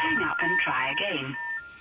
hang up and try again.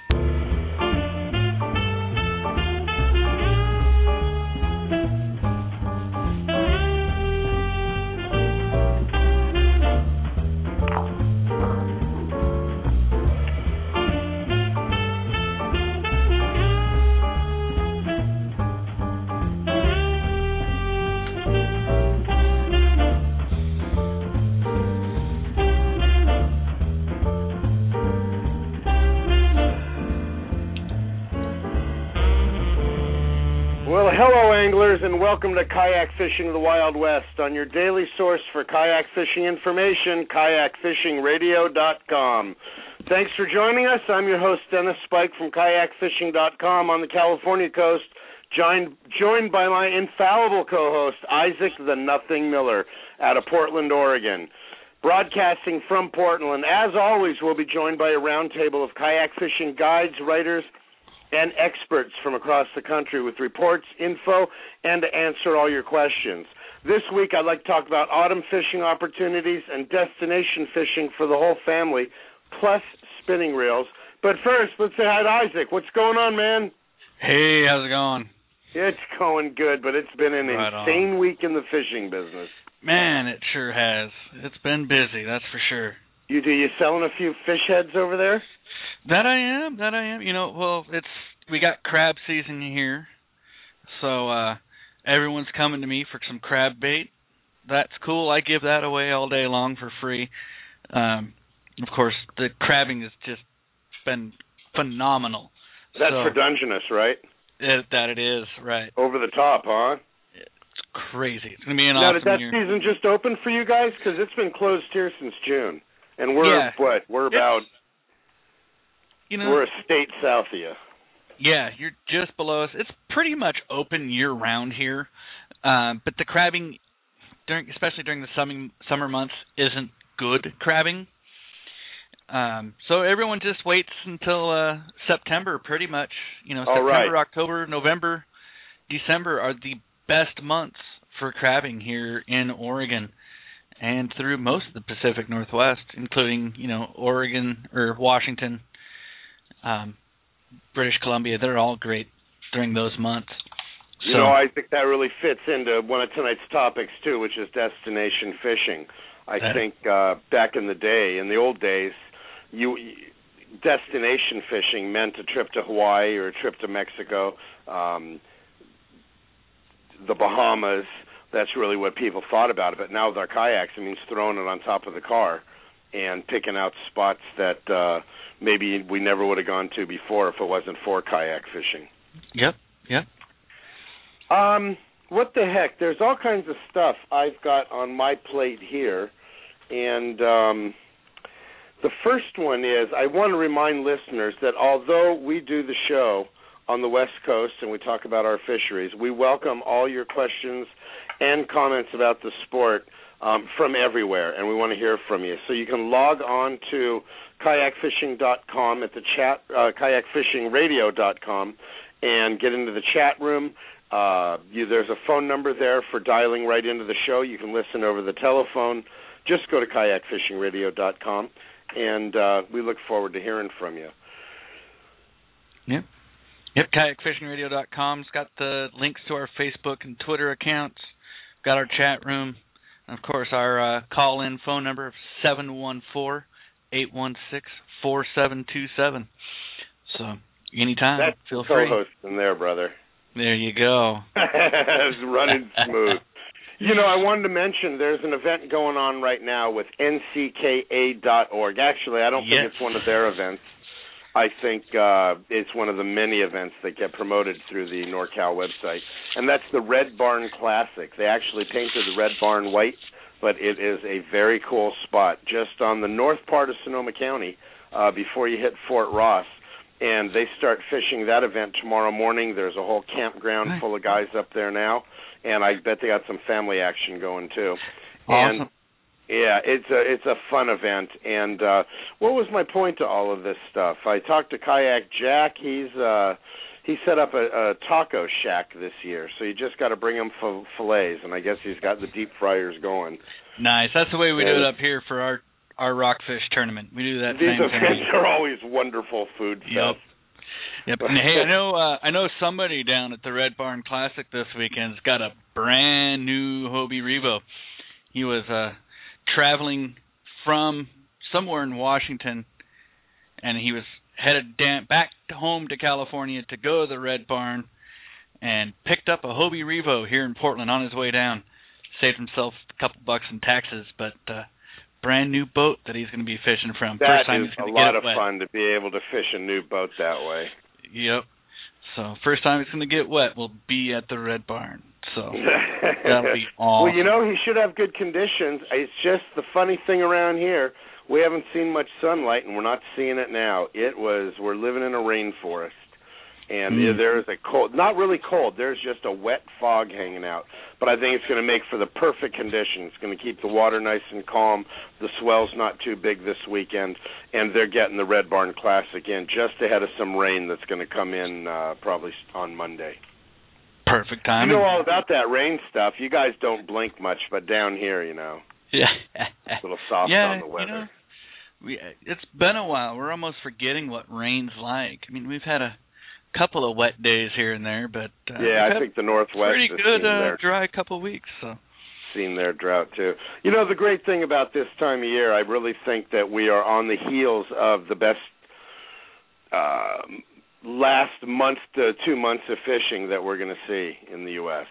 Well, hello, anglers, and welcome to Kayak Fishing of the Wild West, on your daily source for kayak fishing information, kayakfishingradio.com. Thanks for joining us. I'm your host, Dennis Spike from kayakfishing.com on the California coast, joined by my infallible co-host, Isaac the Nothing Miller, out of Portland, Oregon. Broadcasting from Portland, as always, we'll be joined by a roundtable of kayak fishing guides, writers, and experts from across the country with reports, info, and to answer all your questions. This week, I'd like to talk about autumn fishing opportunities and destination fishing for the whole family, plus spinning reels. But first, let's say hi to Isaac. What's going on, man? Hey, how's it going? It's going good, but it's been an insane week in the fishing business. Man, it sure has. It's been busy, that's for sure. You selling a few fish heads over there? That I am. You know, well, we got crab season here, so everyone's coming to me for some crab bait. That's cool. I give that away all day long for free. Of course, the crabbing has just been phenomenal. That's for Dungeness, right? That it is, right. Over the top, huh? It's crazy. It's going to be an awesome year. Now, did that season just open for you guys? Because it's been closed here since June. And we're, we're about... we're a state south of you. Yeah, you're just below us. It's pretty much open year-round here, but the crabbing, especially during the summer months, isn't good crabbing. So everyone just waits until September, pretty much. You know, September, October, November, December are the best months for crabbing here in Oregon and through most of the Pacific Northwest, including, Oregon or Washington, British Columbia. They're all great during those months. So, I think that really fits into one of tonight's topics, too, which is destination fishing. I think back in the day, in the old days, destination fishing meant a trip to Hawaii or a trip to Mexico, the Bahamas. That's really what people thought about it. But now with our kayaks, it means throwing it on top of the car and picking out spots that maybe we never would have gone to before if it wasn't for kayak fishing. Yep. What the heck? There's all kinds of stuff I've got on my plate here. And the first one is I want to remind listeners that although we do the show on the West Coast and we talk about our fisheries, we welcome all your questions and comments about the sport from everywhere, and we want to hear from you. So you can log on to kayakfishing.com at the chat, kayakfishingradio.com, and get into the chat room. There's a phone number there for dialing right into the show. You can listen over the telephone. Just go to kayakfishingradio.com, and we look forward to hearing from you. Yep, kayakfishingradio.com's got the links to our Facebook and Twitter accounts. Got our chat room. And of course, our call-in phone number of 714-816-4727. So anytime, feel free. That's co-host in there, brother. There you go. It's running smooth. I wanted to mention there's an event going on right now with NCKA.org. Actually, I don't think it's one of their events. I think it's one of the many events that get promoted through the NorCal website, and that's the Red Barn Classic. They actually painted the Red Barn white, but it is a very cool spot just on the north part of Sonoma County before you hit Fort Ross, and they start fishing that event tomorrow morning. There's a whole campground full of guys up there now, and I bet they got some family action going too. Awesome. And yeah, it's a fun event. And what was my point to all of this stuff? I talked to Kayak Jack. He set up a taco shack this year, so you just got to bring him fillets, and I guess he's got the deep fryers going. Nice. That's the way we do it up here for our rockfish tournament. We do that These same thing. events are always wonderful food fests. Yep. And hey, I know somebody down at the Red Barn Classic this weekend's got a brand new Hobie Revo. He was traveling from somewhere in Washington, and he was headed back home to California to go to the Red Barn, and picked up a Hobie Revo here in Portland on his way down. Saved himself a couple bucks in taxes, but brand new boat that he's going to be fishing from. That First time is he's going a to get lot it of wet. fun to be able to fish a new boat that way. Yep. So first time he's going to get wet will be at the Red Barn. So that'll be awesome. Well, he should have good conditions. It's just the funny thing around here, we haven't seen much sunlight, and we're not seeing it now. We're living in a rainforest, and there is a cold, not really cold, there's just a wet fog hanging out. But I think it's going to make for the perfect conditions. It's going to keep the water nice and calm. The swell's not too big this weekend, and they're getting the Red Barn Classic in just ahead of some rain that's going to come in probably on Monday. Perfect timing. You know all about that rain stuff. You guys don't blink much, but down here, Yeah. a little soft on the weather. It's been a while. We're almost forgetting what rain's like. I mean, we've had a couple of wet days here and there, but I think the Northwest pretty good dry couple of weeks. So seen their drought too. The great thing about this time of year, I really think that we are on the heels of the best last month to 2 months of fishing that we're going to see in the U.S.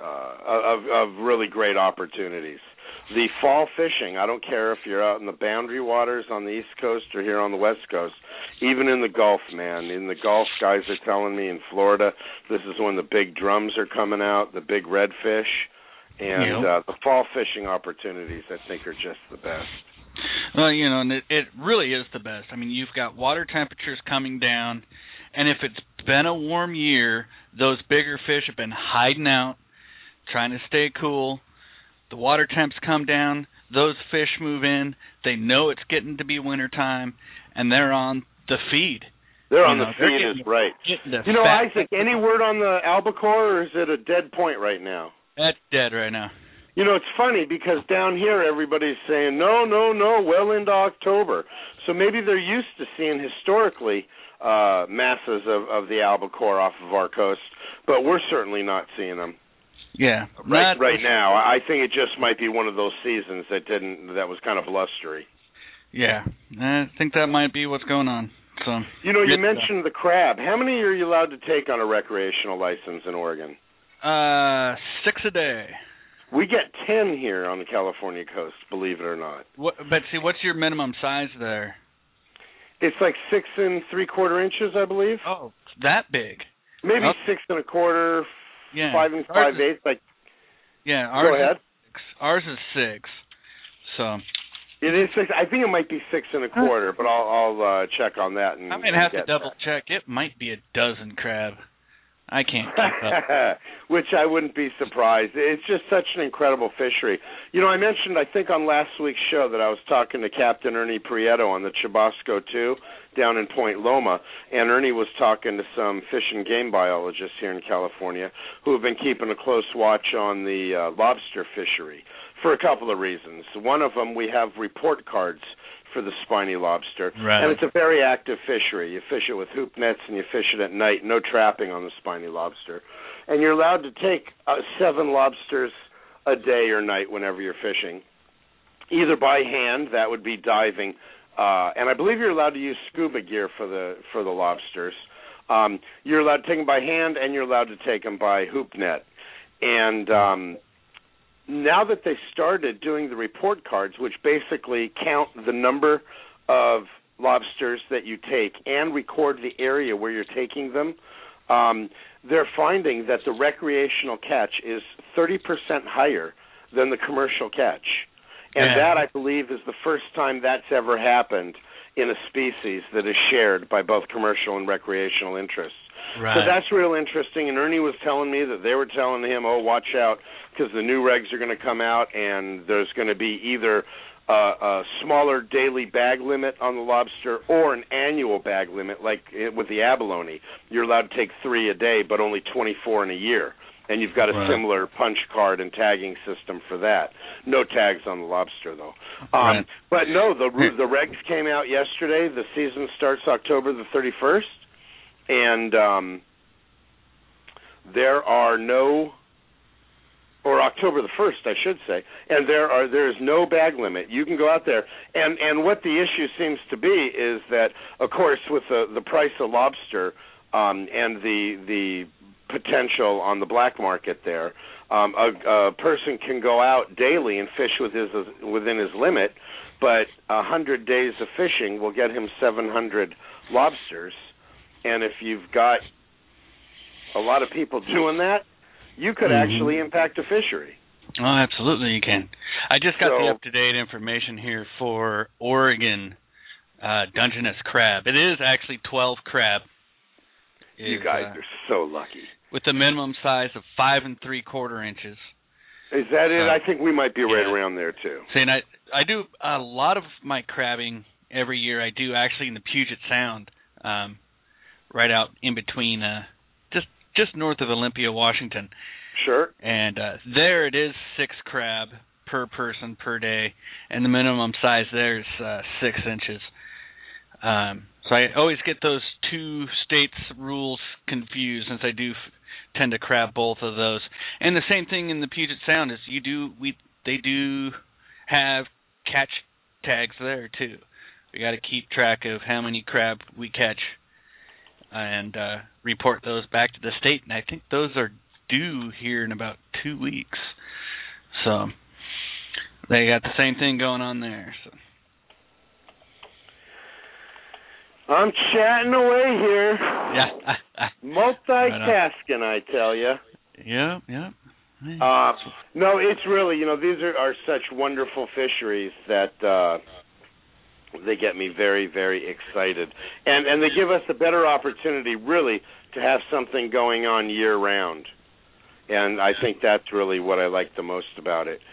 Of really great opportunities. The fall fishing, I don't care if you're out in the boundary waters on the East Coast or here on the West Coast, even in the Gulf, man. In the Gulf, guys are telling me in Florida, this is when the big drums are coming out, the big redfish, and the fall fishing opportunities, I think, are just the best. Well, and it really is the best. I mean, you've got water temperatures coming down, and if it's been a warm year, those bigger fish have been hiding out, trying to stay cool. The water temps come down, those fish move in, they know it's getting to be wintertime, and they're on the feed. They're on the feed is right. Isaac, any word on the albacore, or is it a dead point right now? That's dead right now. It's funny because down here everybody's saying, no, well into October. So maybe they're used to seeing historically masses of the albacore off of our coast, but we're certainly not seeing them. Yeah. Right now. I think it just might be one of those seasons that was kind of blustery. Yeah. I think that might be what's going on. So you mentioned the crab. How many are you allowed to take on a recreational license in Oregon? 6 a day. We get 10 here on the California coast, believe it or not. But see, what's your minimum size there? It's like 6 3/4 inches, I believe. Oh, that big. Maybe 6 1/4. Yeah. 5 5/8. Go ahead. Ours is 6. So it is 6. I think it might be 6 1/4, but I'll check on that. I might have to double check. It might be a dozen crab. I can't keep up. Which I wouldn't be surprised. It's just such an incredible fishery. I mentioned, I think on last week's show, that I was talking to Captain Ernie Prieto on the Chubasco 2 down in Point Loma, and Ernie was talking to some fish and game biologists here in California who have been keeping a close watch on the lobster fishery for a couple of reasons. One of them, we have report cards for the spiny lobster, right. And it's a very active fishery. You fish it with hoop nets and you fish it at night, no trapping on the spiny lobster. And you're allowed to take 7 lobsters a day or night whenever you're fishing, either by hand, that would be diving, and I believe you're allowed to use scuba gear for the lobsters. You're allowed to take them by hand, and you're allowed to take them by hoop net. And now that they started doing the report cards, which basically count the number of lobsters that you take and record the area where you're taking them, they're finding that the recreational catch is 30% higher than the commercial catch. And that, I believe, is the first time that's ever happened in a species that is shared by both commercial and recreational interests. Right. So that's real interesting, and Ernie was telling me that they were telling him, watch out, because the new regs are going to come out, and there's going to be either a smaller daily bag limit on the lobster or an annual bag limit, like with the abalone. You're allowed to take 3 a day, but only 24 in a year. And you've got a similar punch card and tagging system for that. No tags on the lobster, though. But no, the regs came out yesterday. The season starts October the 31st, and there are no, or October the 1st, I should say, and there is no bag limit. You can go out there, and what the issue seems to be is that, of course, with the price of lobster and the potential on the black market there, a person can go out daily and fish within his limit, but 100 days of fishing will get him 700 lobsters, and if you've got a lot of people doing that, you could actually impact a fishery. Oh, absolutely you can. I just got the up-to-date information here for Oregon Dungeness crab. It is actually 12 crab. You guys are so lucky. With a minimum size of 5 3/4 inches. Is that it? I think we might be right around there, too. See, and I do a lot of my crabbing every year. I do actually in the Puget Sound, right out in between just north of Olympia, Washington. Sure. And there it is 6 crab per person per day, and the minimum size there is 6 inches. So I always get those two states' rules confused, since I do tend to crab both of those. And the same thing in the Puget Sound is they do have catch tags there too. We got to keep track of how many crab we catch and report those back to the state, and I think those are due here in about 2 weeks. So they got the same thing going on there. So I'm chatting away here. Yeah. Multitasking, I tell you. Yeah. No, it's really, these are such wonderful fisheries that they get me very, very excited. And they give us a better opportunity, really, to have something going on year-round. And I think that's really what I like the most about it.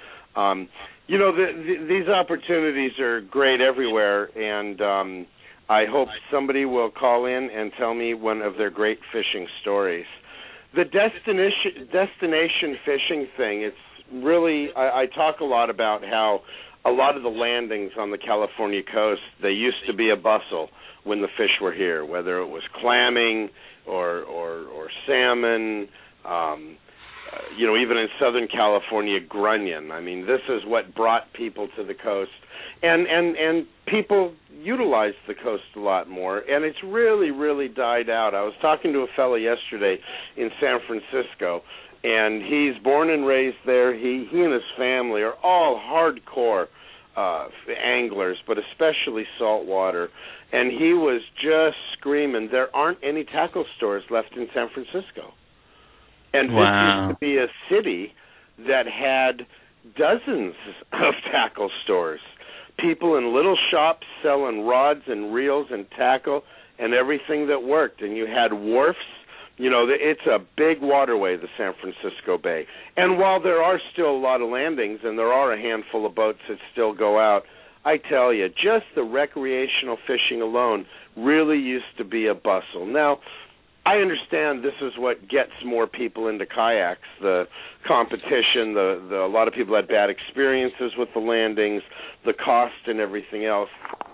These opportunities are great everywhere, and I hope somebody will call in and tell me one of their great fishing stories. The destination fishing thing, it's really, I talk a lot about how a lot of the landings on the California coast, they used to be a bustle when the fish were here, whether it was clamming or salmon, even in Southern California, grunion. I mean, this is what brought people to the coast. And people utilize the coast a lot more, and it's really, really died out. I was talking to a fellow yesterday in San Francisco, and he's born and raised there. He and his family are all hardcore anglers, but especially saltwater. And he was just screaming, there aren't any tackle stores left in San Francisco. And this used to be a city that had dozens of tackle stores. People in little shops selling rods and reels and tackle and everything that worked. And you had wharfs. It's a big waterway, the San Francisco Bay. And while there are still a lot of landings and there are a handful of boats that still go out, I tell you, just the recreational fishing alone really used to be a bustle. Now, I understand this is what gets more people into kayaks, the competition, a lot of people had bad experiences with the landings, the cost and everything else.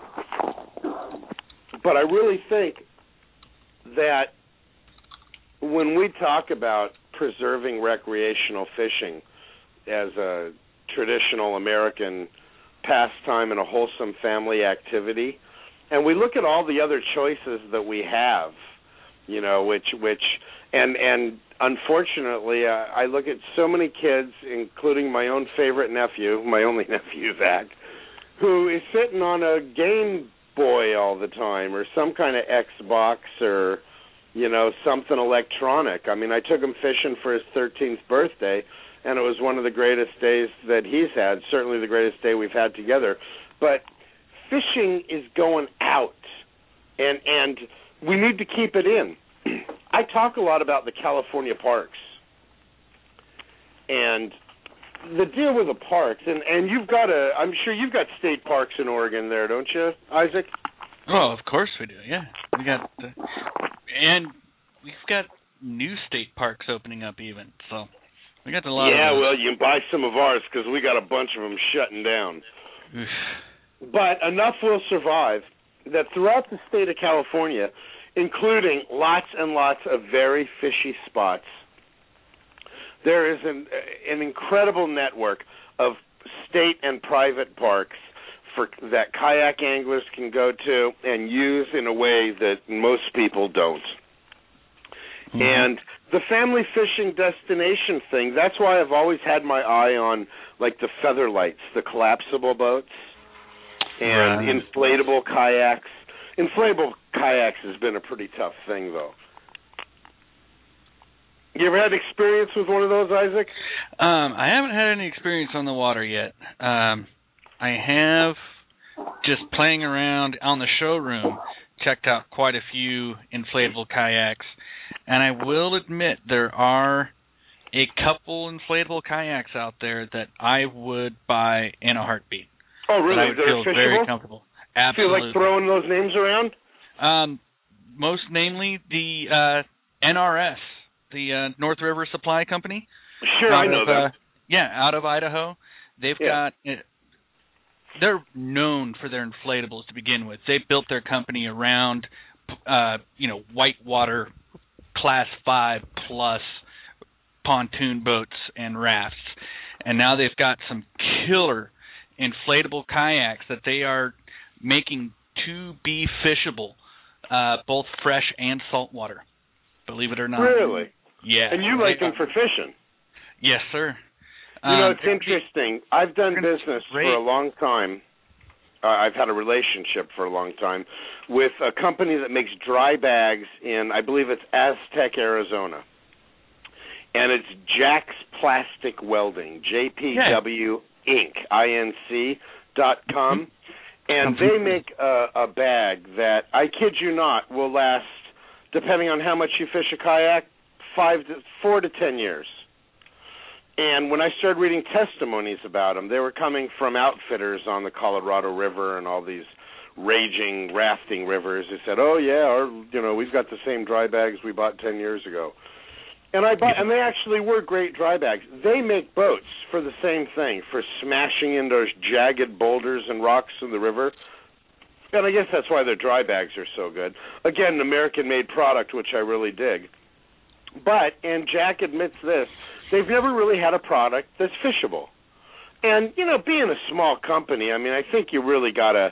But I really think that when we talk about preserving recreational fishing as a traditional American pastime and a wholesome family activity, and we look at all the other choices that we have, and unfortunately, I look at so many kids, including my own favorite nephew, my only nephew, Zach, who is sitting on a Game Boy all the time, or some kind of Xbox, or, something electronic. I mean, I took him fishing for his 13th birthday, and it was one of the greatest days that he's had, certainly the greatest day we've had together. But fishing is going out, and we need to keep it in. I talk a lot about the California parks and the deal with the parks, and I'm sure you've got state parks in Oregon there, don't you, Isaac? Oh, of course we do, yeah. And we've got new state parks opening up even. So we got a lot Yeah, of well, you can buy some of ours because we got a bunch of them shutting down. Oof. But enough will survive that throughout the state of California, including lots and lots of very fishy spots, there is an incredible network of state and private parks that kayak anglers can go to and use in a way that most people don't. Mm-hmm. And the family fishing destination thing, that's why I've always had my eye on, like, the Featherlights, the collapsible boats, and inflatable kayaks. Inflatable kayaks has been a pretty tough thing, though. You ever had experience with one of those, Isaac? I haven't had any experience on the water yet. I have, just playing around on the showroom, checked out quite a few inflatable kayaks, and I will admit there are a couple inflatable kayaks out there that I would buy in a heartbeat. Oh, really? That I would feel fishable? very comfortable. Absolutely. Feel like throwing those names around? Most namely the NRS, the North River Supply Company. Sure, I know that. Yeah, out of Idaho. They've got... They're known for their inflatables to begin with. They built their company around, whitewater Class 5 plus pontoon boats and rafts. And now they've got some killer inflatable kayaks that they are making to be fishable, both fresh and saltwater. Believe it or not. Really? Yeah. And you like them for fishing? Yes, sir. It's interesting. I've done business for a long time. I've had a relationship for a long time with a company that makes dry bags in, I believe it's Aztec, Arizona. And it's Jack's Plastic Welding, JPW Inc., INC.com. And they make a bag that, I kid you not, will last, depending on how much you fish a kayak, 4 to 10 years. And when I started reading testimonies about them, they were coming from outfitters on the Colorado River and all these raging rafting rivers. They said, "Oh yeah, we've got the same dry bags we bought 10 years ago." And and they actually were great dry bags. They make boats for the same thing, for smashing into jagged boulders and rocks in the river. And I guess that's why their dry bags are so good. Again, an American-made product, which I really dig. But, and Jack admits this, they've never really had a product that's fishable. And, being a small company, I mean, I think you really gotta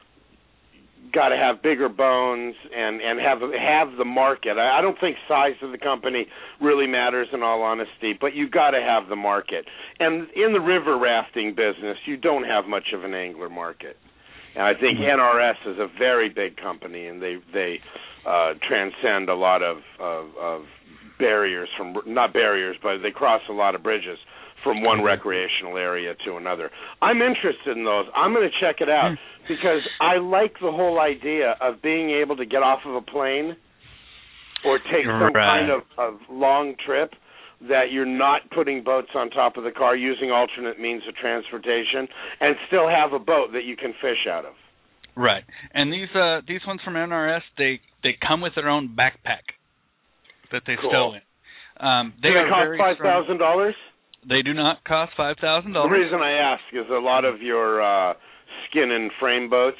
have bigger bones and have the market. I don't think size of the company really matters, in all honesty, but you gotta have the market. And in the river rafting business, you don't have much of an angler market. And I think NRS is a very big company, and they transcend a lot of barriers, not barriers, but they cross a lot of bridges from one recreational area to another. I'm interested in those. I'm going to check it out because I like the whole idea of being able to get off of a plane or take some kind of long trip that you're not putting boats on top of the car, using alternate means of transportation, and still have a boat that you can fish out of. Right. And these ones from NRS, they come with their own backpack that they stow in. Do they cost $5,000? They do not cost $5,000. The reason I ask is a lot of your skin and frame boats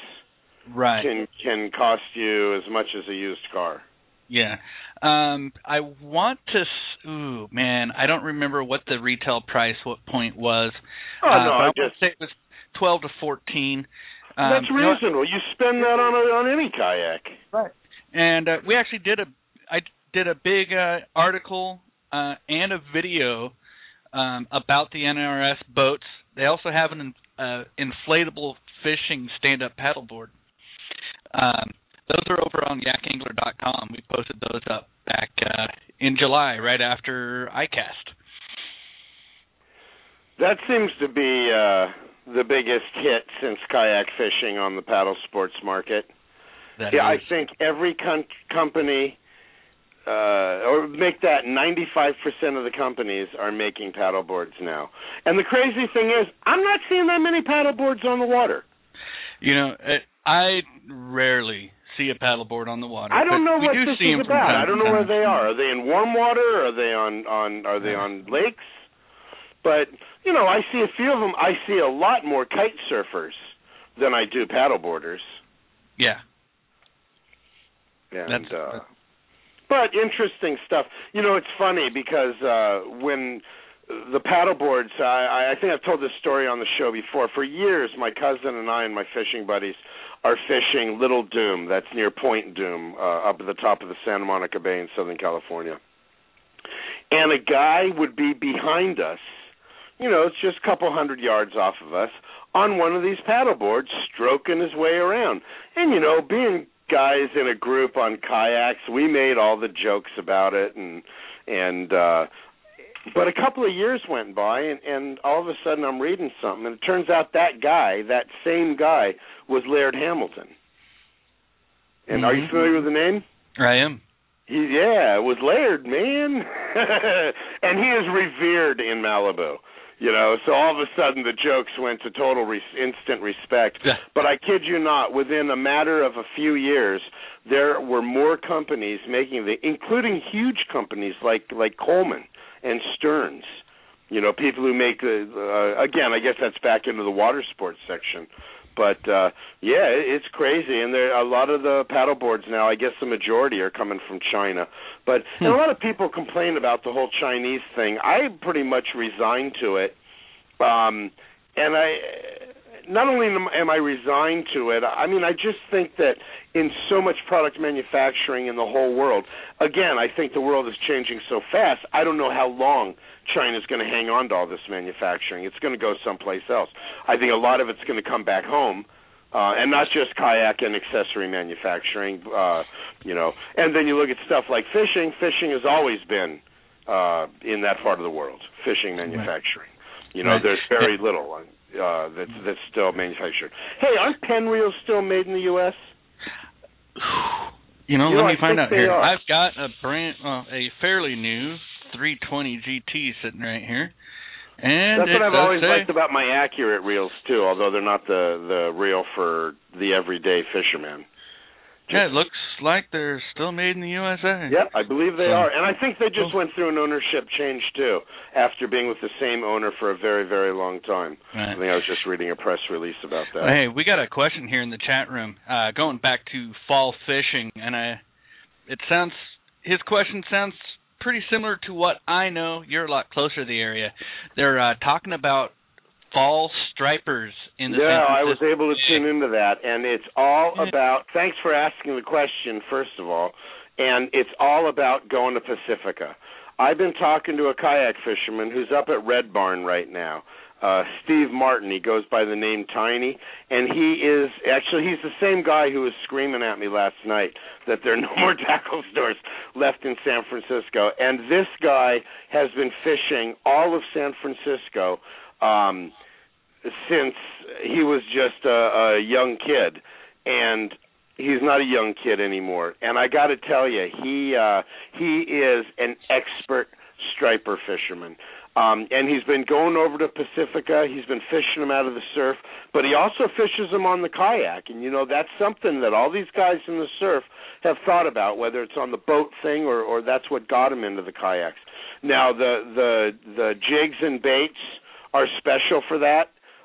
can cost you as much as a used car. Yeah. I want to... Ooh, man, I don't remember what the retail price point was. Oh, no, I would say it was 12 to 14. That's reasonable. You spend that on any kayak. Right. And we actually I did a big article and a video about the NRS boats. They also have an inflatable fishing stand-up paddleboard. Those are over on yakangler.com. We posted those up back in July, right after ICAST. That seems to be the biggest hit since kayak fishing on the paddle sports market. I think every company, or make that 95% of the companies are making paddle boards now. And the crazy thing is, I'm not seeing that many paddle boards on the water. I rarely see a paddleboard on the water. I don't know what this is about. I don't know where they are. Are they in warm water? Are they on lakes? But, you know, I see a few of them. I see a lot more kite surfers than I do paddleboarders. Yeah. And, but interesting stuff. You know, it's funny because when the paddleboards, I think I've told this story on the show before. For years, my cousin and I and my fishing buddies are fishing Little Doom. That's near Point Doom, up at the top of the Santa Monica Bay in Southern California. And a guy would be behind us, you know, it's just a couple 100 yards off of us, on one of these paddleboards, stroking his way around. And, you know, being guys in a group on kayaks, we made all the jokes about it, but a couple of years went by, and all of a sudden I'm reading something, and it turns out that same guy, was Laird Hamilton. And are you familiar with the name? I am. It was Laird, man. And he is revered in Malibu. You know, so all of a sudden the jokes went to total instant respect. Yeah. But I kid you not, within a matter of a few years, there were more companies including huge companies like Coleman and Stearns. You know, people who make again, I guess that's back into the water sports section. But it's crazy, and there a lot of the paddleboards now. I guess the majority are coming from China. But and a lot of people complain about the whole Chinese thing. I pretty much resigned to it, and I not only am I resigned to it. I mean, I just think that in so much product manufacturing in the whole world, again, I think the world is changing so fast. I don't know how long China's going to hang on to all this manufacturing. It's going to go someplace else. I think a lot of it's going to come back home, and not just kayak and accessory manufacturing, you know. And then you look at stuff like fishing. Fishing has always been in that part of the world, fishing manufacturing. Right. You know, there's very little that's still manufactured. Hey, aren't Penn reels still made in the U.S.? You know, let me find out here. Are. I've got a fairly new 320 GT sitting right here. And that's what I've always liked about my Accurate reels, too, although they're not the reel for the everyday fisherman. Yeah, it looks like they're still made in the USA. Yep, I believe they are. And I think they just went through an ownership change, too, after being with the same owner for a very, very long time. Right. I think I was just reading a press release about that. Hey, we got a question here in the chat room going back to fall fishing, and his question sounds pretty similar to what I know. You're a lot closer to the area. They're talking about fall stripers in the I was able to tune into that, and it's all about, thanks for asking the question, first of all, and it's all about going to Pacifica. I've been talking to a kayak fisherman who's up at Red Barn right now, Steve Martin. He goes by the name Tiny, and he's the same guy who was screaming at me last night that there are no more tackle stores left in San Francisco, and this guy has been fishing all of San Francisco since he was just a young kid, and he's not a young kid anymore. And I got to tell you, he is an expert striper fisherman. And he's been going over to Pacifica. He's been fishing them out of the surf, but he also fishes them on the kayak. And, you know, that's something that all these guys in the surf have thought about, whether it's on the boat thing or that's what got him into the kayaks. Now, the jigs and baits are special for that.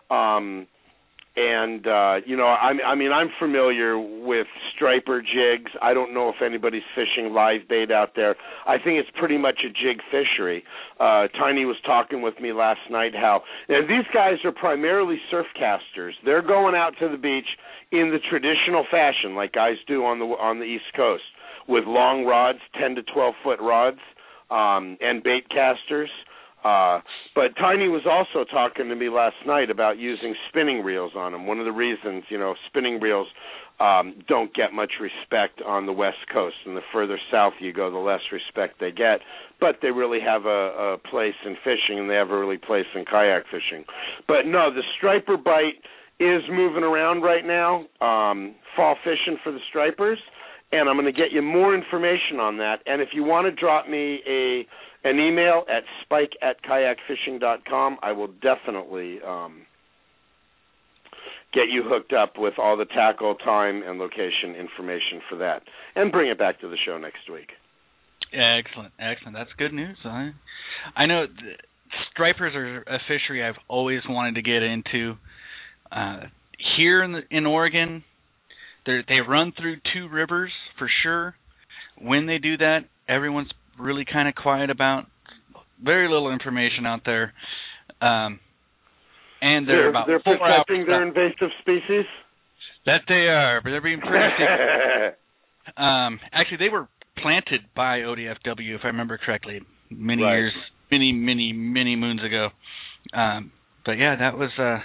You know, I mean, I'm familiar with striper jigs. I don't know if anybody's fishing live bait out there. I think it's pretty much a jig fishery. Tiny was talking with me last night how these guys are primarily surf casters. They're going out to the beach in the traditional fashion, like guys do on the East Coast, with long rods, 10 to 12-foot rods, and bait casters. But Tiny was also talking to me last night about using spinning reels on them. One of the reasons, you know, spinning reels don't get much respect on the West Coast, and the further south you go, the less respect they get. But they really have a place in fishing, and they have a really place in kayak fishing. But no, the striper bite is moving around right now, fall fishing for the stripers, and I'm going to get you more information on that. And if you want to drop me an email at spike@kayakfishing.com, I will definitely get you hooked up with all the tackle, time, and location information for that, and bring it back to the show next week. Excellent. That's good news. I know stripers are a fishery I've always wanted to get into. Here in Oregon, they run through two rivers for sure. When they do that, everyone's really kind of quiet about. Very little information out there. And they're protecting their invasive species? That they are, but they're being pretty actually, they were planted by ODFW, if I remember correctly, many years, many moons ago. But yeah, that was the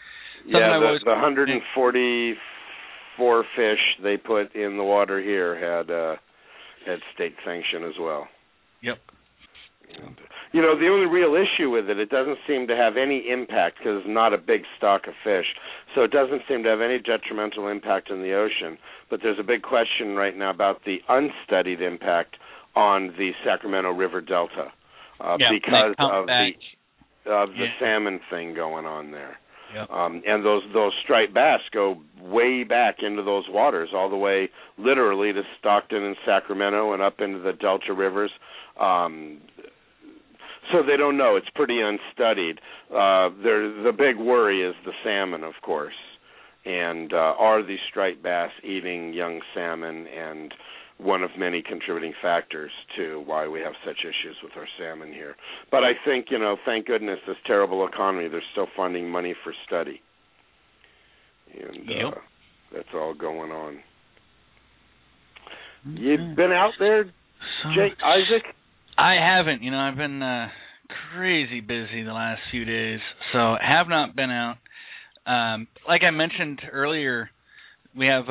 144 fish they put in the water here had state sanction as well. Yep. And, the only real issue with it doesn't seem to have any impact because it's not a big stock of fish, so it doesn't seem to have any detrimental impact in the ocean. But there's a big question right now about the unstudied impact on the Sacramento River Delta because of the salmon thing going on there. Yep. And those striped bass go way back into those waters, all the way literally to Stockton and Sacramento and up into the Delta rivers. So they don't know. It's pretty unstudied. The big worry is the salmon, of course. And are these striped bass eating young salmon, and one of many contributing factors to why we have such issues with our salmon here. But I think, thank goodness, this terrible economy, they're still funding money for study. And that's all going on. You've been out there, Isaac? I haven't. I've been crazy busy the last few days, so have not been out. Like I mentioned earlier, we have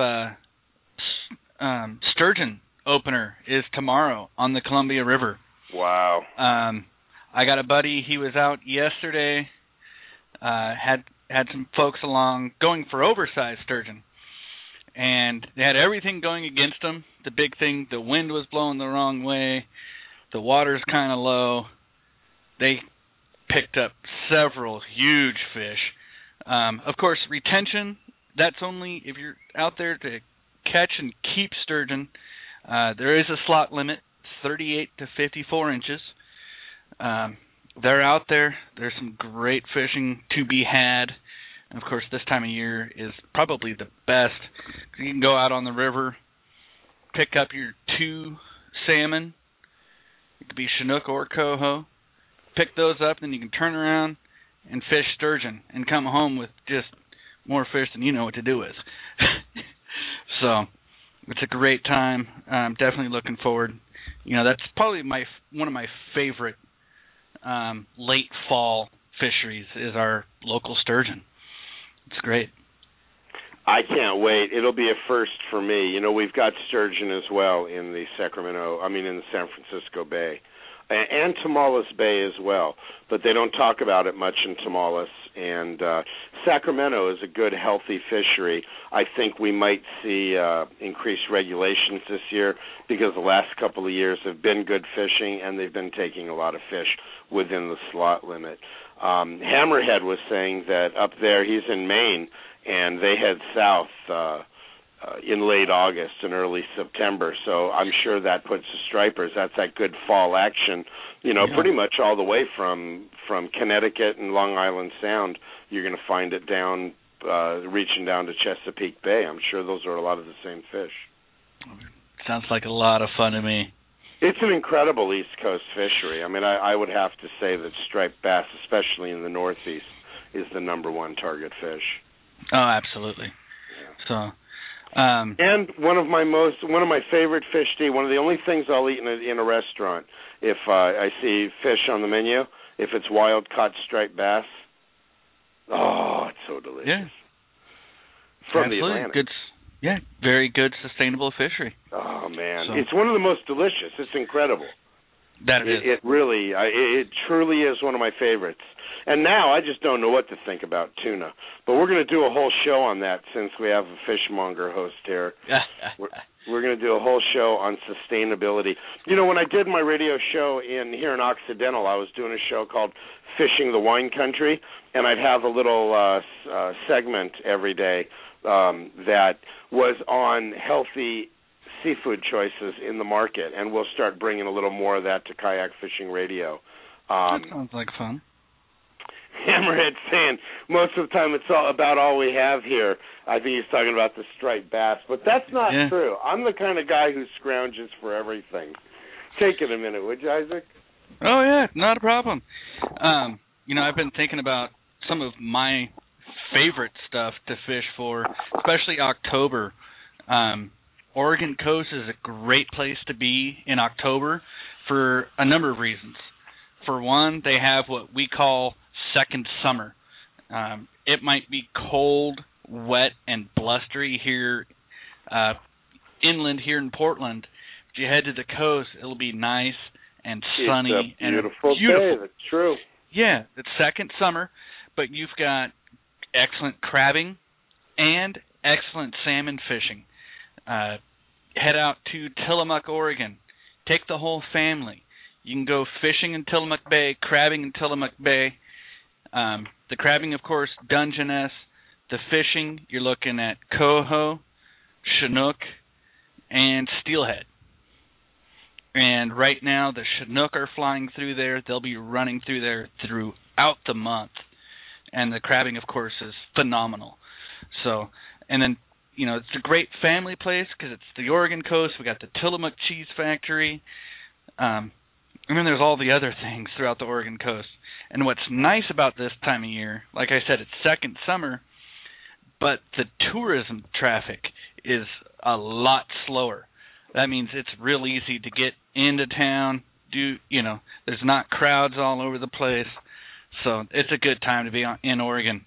sturgeon opener is tomorrow on the Columbia River. Wow. I got a buddy. He was out yesterday. Had some folks along going for oversized sturgeon, and they had everything going against them. The big thing, the wind was blowing the wrong way. The water's kind of low. They picked up several huge fish. Of course, retention, that's only if you're out there to catch and keep sturgeon. There is a slot limit, 38 to 54 inches. They're out there. There's some great fishing to be had. And, of course, this time of year is probably the best. You can go out on the river, pick up your 2 salmon. It could be Chinook or coho. Pick those up, then you can turn around and fish sturgeon and come home with just more fish than you know what to do with. So it's a great time. I'm definitely looking forward. That's probably one of my favorite late fall fisheries is our local sturgeon. It's great. I can't wait. It'll be a first for me. We've got sturgeon as well in the San Francisco Bay. And Tomales Bay as well, but they don't talk about it much in Tomales. And Sacramento is a good, healthy fishery. I think we might see increased regulations this year because the last couple of years have been good fishing, and they've been taking a lot of fish within the slot limit. Hammerhead was saying that up there, he's in Maine, and they head south in late August and early September, so I'm sure that puts the stripers. That's that good fall action, pretty much all the way from Connecticut and Long Island Sound. You're going to find it down, reaching down to Chesapeake Bay. I'm sure those are a lot of the same fish. Sounds like a lot of fun to me. It's an incredible East Coast fishery. I mean, I would have to say that striped bass, especially in the Northeast, is the number one target fish. Oh, absolutely. Yeah. So. And one of my favorite fish to eat, one of the only things I'll eat in a restaurant if I see fish on the menu, if it's wild caught striped bass. Oh, it's so delicious. Yeah. From Absolutely. the Atlantic. Very good sustainable fishery. Oh man, it's one of the most delicious. It's incredible. That it is. It really, it truly is one of my favorites. And now I just don't know what to think about tuna. But we're going to do a whole show on that since we have a fishmonger host here. We're going to do a whole show on sustainability. You know, when I did my radio show here in Occidental, I was doing a show called Fishing the Wine Country, and I'd have a little segment every day that was on healthy seafood choices in the market, and we'll start bringing a little more of that to Kayak Fishing Radio. That sounds like fun. Hammerhead saying most of the time it's all we have here. I think he's talking about the striped bass, but that's not true. I'm the kind of guy who scrounges for everything. Take it a minute, would you, Isaac? Oh, yeah, not a problem. You know, I've been thinking about some of my favorite stuff to fish for, especially October. Oregon coast is a great place to be in October for a number of reasons. For one, they have what we call second summer. It might be cold, wet, and blustery here inland here in Portland. If you head to the coast, it'll be nice and sunny. It's a beautiful day. That's true. Yeah, it's second summer, but you've got excellent crabbing and excellent salmon fishing. Head out to Tillamook, Oregon. Take the whole family. You can go fishing in Tillamook Bay, crabbing in Tillamook Bay. The crabbing, of course, Dungeness. The fishing, you're looking at coho, chinook, and steelhead. And right now, the chinook are flying through there. They'll be running through there throughout the month. And the crabbing, of course, is phenomenal. So, and then, you know, it's a great family place because it's the Oregon coast. We got the Tillamook Cheese Factory. And then there's all the other things throughout the Oregon coast. And what's nice about this time of year, like I said, it's second summer, but the tourism traffic is a lot slower. That means it's real easy to get into town. There's not crowds all over the place. So it's a good time to be in Oregon.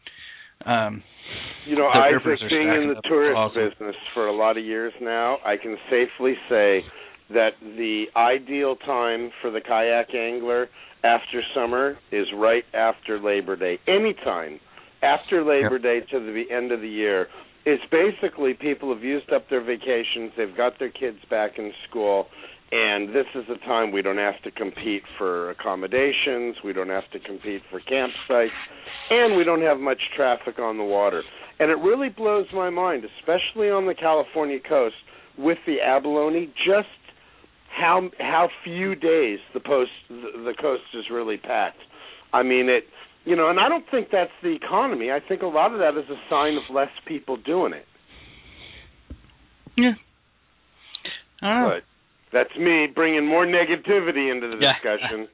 Isaac, being in the tourist business for a lot of years now, I can safely say that the ideal time for the kayak angler after summer is right after Labor Day. Anytime after Labor Day to the end of the year. It's basically people have used up their vacations, they've got their kids back in school, and this is the time we don't have to compete for accommodations, we don't have to compete for campsites, and we don't have much traffic on the water. And it really blows my mind, especially on the California coast with the abalone, just how few days the coast is really packed. I mean, and I don't think that's the economy. I think a lot of that is a sign of less people doing it. Yeah. But that's me bringing more negativity into the discussion.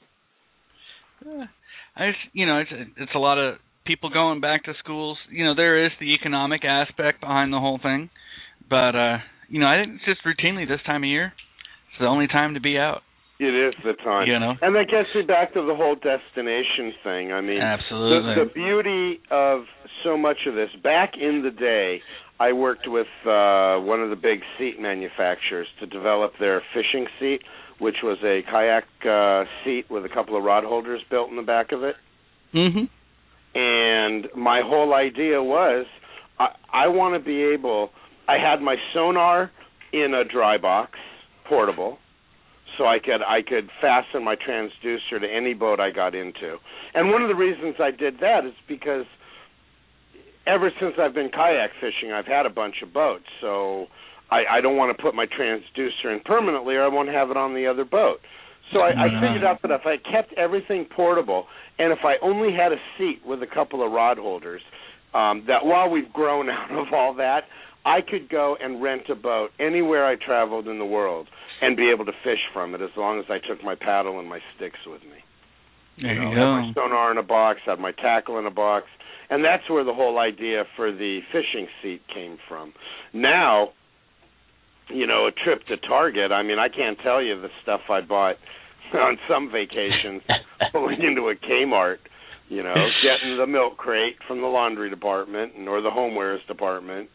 It's a lot of people going back to schools. There is the economic aspect behind the whole thing, but I think it's just routinely this time of year. It's the only time to be out. It is the time. And that gets me back to the whole destination thing. I mean, absolutely. The beauty of so much of this, back in the day, I worked with one of the big seat manufacturers to develop their fishing seat, which was a kayak seat with a couple of rod holders built in the back of it. Mm-hmm. And my whole idea was I want to be able, I had my sonar in a dry box, portable, so I could fasten my transducer to any boat I got into. And one of the reasons I did that is because ever since I've been kayak fishing, I've had a bunch of boats, so I don't want to put my transducer in permanently or I won't have it on the other boat. So I figured out that if I kept everything portable and if I only had a seat with a couple of rod holders, that while we've grown out of all that, I could go and rent a boat anywhere I traveled in the world and be able to fish from it as long as I took my paddle and my sticks with me. There you go. Had my sonar in a box, had my tackle in a box, and that's where the whole idea for the fishing seat came from. Now, a trip to Target, I mean, I can't tell you the stuff I bought on some vacations pulling into a Kmart, getting the milk crate from the laundry department or the homewares department,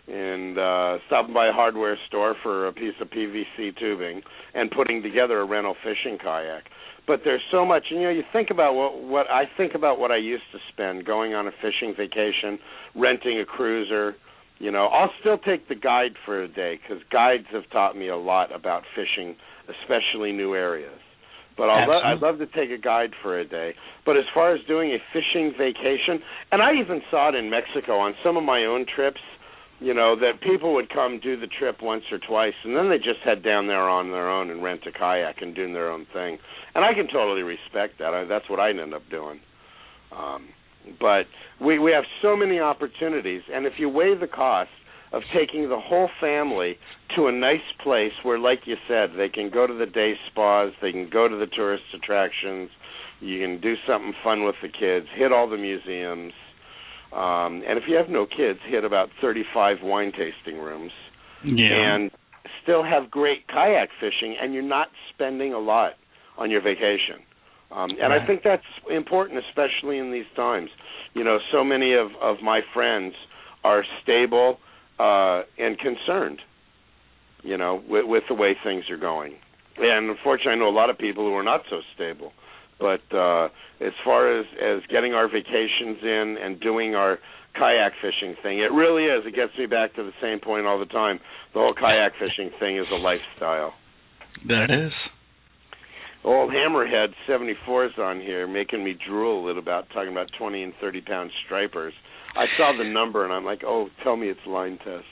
and stopping by a hardware store for a piece of PVC tubing and putting together a rental fishing kayak. But there's so much, and you think about what I think about what I used to spend going on a fishing vacation, renting a cruiser. I'll still take the guide for a day because guides have taught me a lot about fishing, especially new areas. But I'd love to take a guide for a day. But as far as doing a fishing vacation, and I even saw it in Mexico on some of my own trips, that people would come do the trip once or twice, and then they just head down there on their own and rent a kayak and do their own thing. And I can totally respect that. That's what I'd end up doing. But we have so many opportunities, and if you weigh the cost of taking the whole family to a nice place where, like you said, they can go to the day spas, they can go to the tourist attractions, you can do something fun with the kids, hit all the museums, and if you have no kids, hit about 35 wine tasting rooms, and still have great kayak fishing, and you're not spending a lot on your vacation. And I think that's important, especially in these times. So many of my friends are stable and concerned, with the way things are going. And unfortunately, I know a lot of people who are not so stable. But as far as getting our vacations in and doing our kayak fishing thing, it really is. It gets me back to the same point all the time. The whole kayak fishing thing is a lifestyle. That is. Old Hammerhead 74 is on here, making me drool talking about 20 and 30 pound stripers. I saw the number and I'm like, oh, tell me it's line test.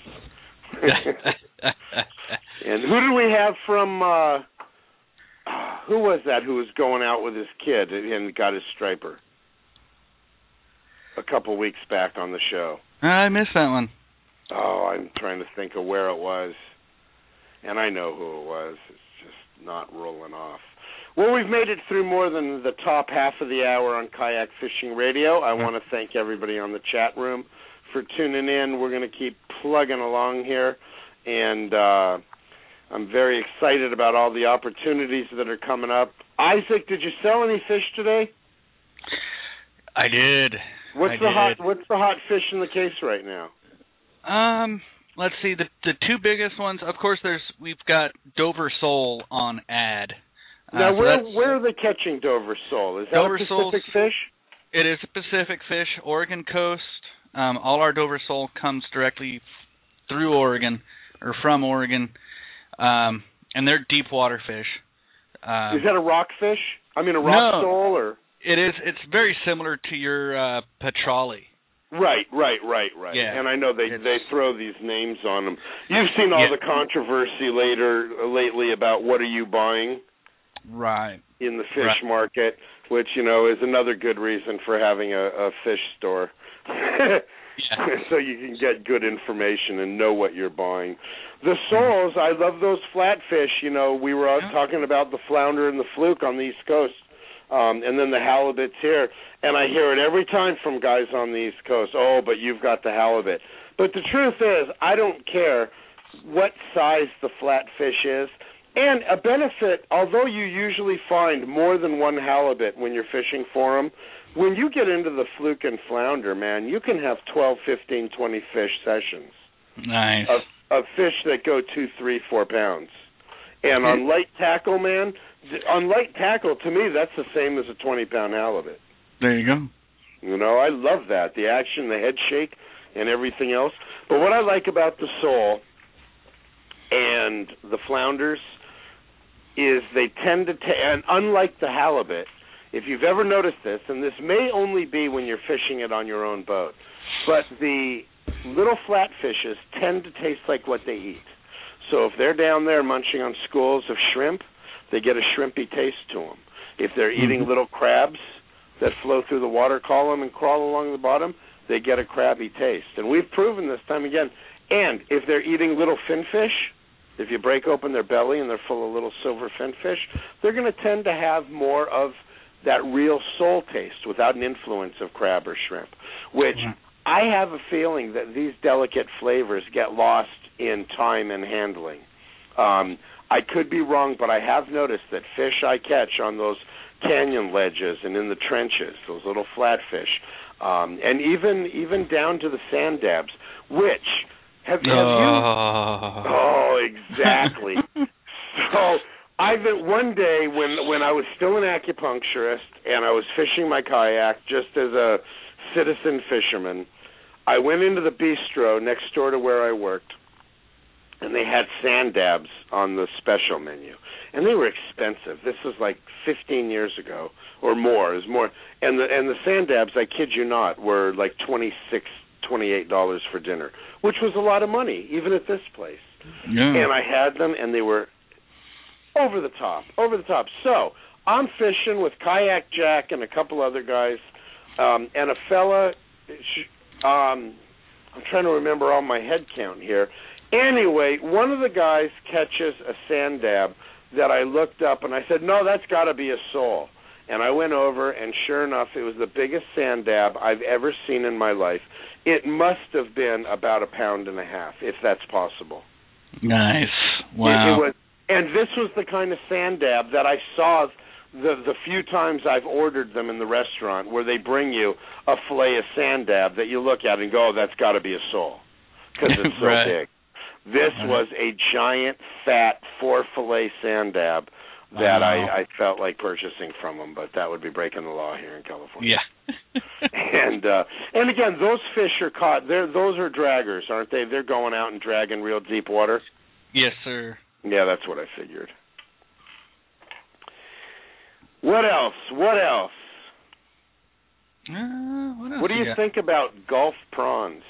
And who do we have from? Who was that who was going out with his kid and got his striper a couple weeks back on the show? I missed that one. Oh, I'm trying to think of where it was, and I know who it was. It's just not rolling off. Well, we've made it through more than the top half of the hour on Kayak Fishing Radio. I want to thank everybody on the chat room for tuning in. We're going to keep plugging along here, and I'm very excited about all the opportunities that are coming up. Isaac, did you sell any fish today? I did. What's the hot fish in the case right now? Let's see. The two biggest ones, of course. We've got Dover sole on ad. Now, where are they catching Dover sole? Is that a Pacific fish? It is a Pacific fish, Oregon coast. All our Dover sole comes directly through Oregon or from Oregon, and they're deep water fish. Is that a rock fish? I mean, a rock sole, or it is. It's very similar to your petrale. Right. Yeah. And I know they throw these names on them. You've seen all the controversy lately about what are you buying. Right. In the fish market, which, is another good reason for having a fish store. So you can get good information and know what you're buying. The soles, I love those flatfish. We were talking about the flounder and the fluke on the East Coast, and then the halibuts here. And I hear it every time from guys on the East Coast, oh, but you've got the halibut. But the truth is, I don't care what size the flatfish is. And a benefit, although you usually find more than one halibut when you're fishing for them, when you get into the fluke and flounder, man, you can have 12, 15, 20 fish sessions. Nice. Of fish that go 2, 3, 4 pounds. And on light tackle, man, to me, that's the same as a 20-pound halibut. There you go. I love that, the action, the head shake, and everything else. But what I like about the sole and the flounders is they tend to, and unlike the halibut, if you've ever noticed this, and this may only be when you're fishing it on your own boat, but the little flatfishes tend to taste like what they eat. So if they're down there munching on schools of shrimp, they get a shrimpy taste to them. If they're eating little crabs that flow through the water column and crawl along the bottom, they get a crabby taste. And we've proven this time again. And if they're eating little finfish, if you break open their belly and they're full of little silver finfish, they're going to tend to have more of that real sole taste without an influence of crab or shrimp, which I have a feeling that these delicate flavors get lost in time and handling. I could be wrong, but I have noticed that fish I catch on those canyon ledges and in the trenches, those little flatfish, and even down to the sand dabs, which Have you? Oh, exactly. So one day when I was still an acupuncturist and I was fishing my kayak just as a citizen fisherman, I went into the bistro next door to where I worked, and they had sand dabs on the special menu, and they were expensive. This was like 15 years ago or more. It was more, and the sand dabs, I kid you not, were like $28 for dinner, which was a lot of money, even at this place. Yeah. And I had them, and they were over the top. So I'm fishing with Kayak Jack and a couple other guys, and a fella. I'm trying to remember all my head count here. Anyway, one of the guys catches a sand dab that I looked up, and I said, no, that's got to be a sole. And I went over, and sure enough, it was the biggest sand dab I've ever seen in my life. It must have been about 1.5 pounds, if that's possible. Nice. Wow. It was, and this was the kind of sand dab that I saw the few times I've ordered them in the restaurant, where they bring you a fillet of sand dab that you look at and go, oh, that's got to be a sole, because it's so right. big. This was a giant, fat 4-fillet sand dab that I felt like purchasing from them, but that would be breaking the law here in California. Yeah. and again, those fish are caught. Those are draggers, aren't they? They're going out and dragging real deep water. Yes, sir. Yeah, that's what I figured. What else? What do you think about Gulf prawns?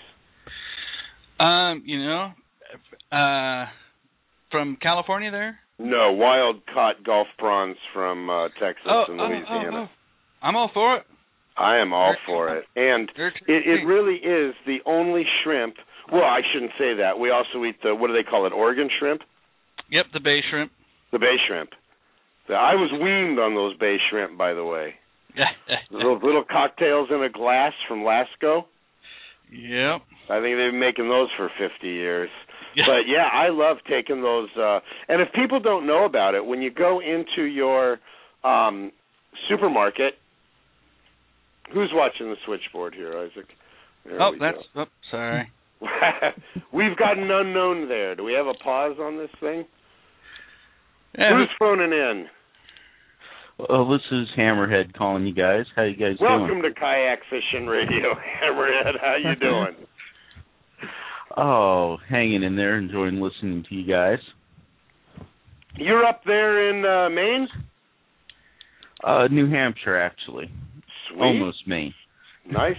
From California there? No, wild-caught Gulf prawns from Texas and Louisiana. I'm all for it. I am all for it. And it really is the only shrimp. Well, I shouldn't say that. We also eat what do they call it, Oregon shrimp? Yep, the bay shrimp. The bay shrimp. I was weaned on those bay shrimp, by the way. Those little cocktails in a glass from Lasco. Yep. I think they've been making those for 50 years. Yeah. But, yeah, I love taking those. And if people don't know about it, when you go into your supermarket, who's watching the switchboard here, Isaac? Sorry. We've got an unknown there. Do we have a pause on this thing? Yeah. Who's phoning in? Well, this is Hammerhead calling you guys. How you guys doing? Welcome to Kayak Fishing Radio, Hammerhead. How you doing? Oh, hanging in there, enjoying listening to you guys. You're up there in Maine? New Hampshire, actually. Sweet. Almost Maine. Nice.